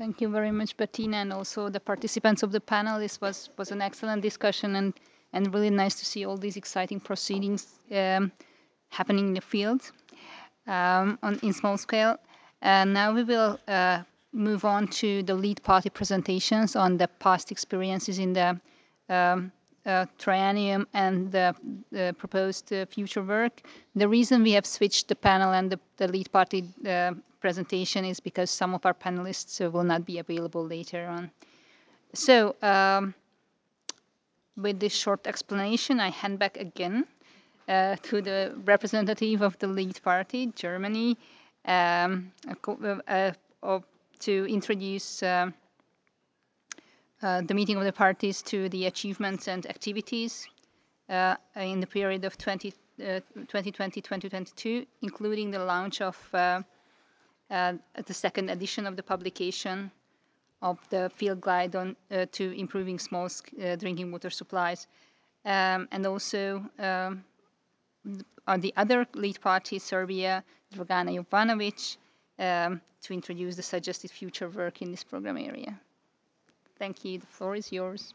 Thank you very much, Bettina, and also the participants of the panel. This was an excellent discussion and really nice to see all these exciting proceedings happening in the field in small scale. And now we will move on to the lead party presentations on the past experiences in the triennium and the proposed future work. The reason we have switched the panel and the lead party presentation is because some of our panelists will not be available later on. So with this short explanation, I hand back again to the representative of the lead party, Germany, to introduce the meeting of the parties to the achievements and activities in the period of 2020-2022, including the launch of the second edition of the publication of the field guide on to improving small drinking water supplies, and also on the other lead party, Serbia, Dragana Jovanovic, to introduce the suggested future work in this program area. Thank you. The floor is yours.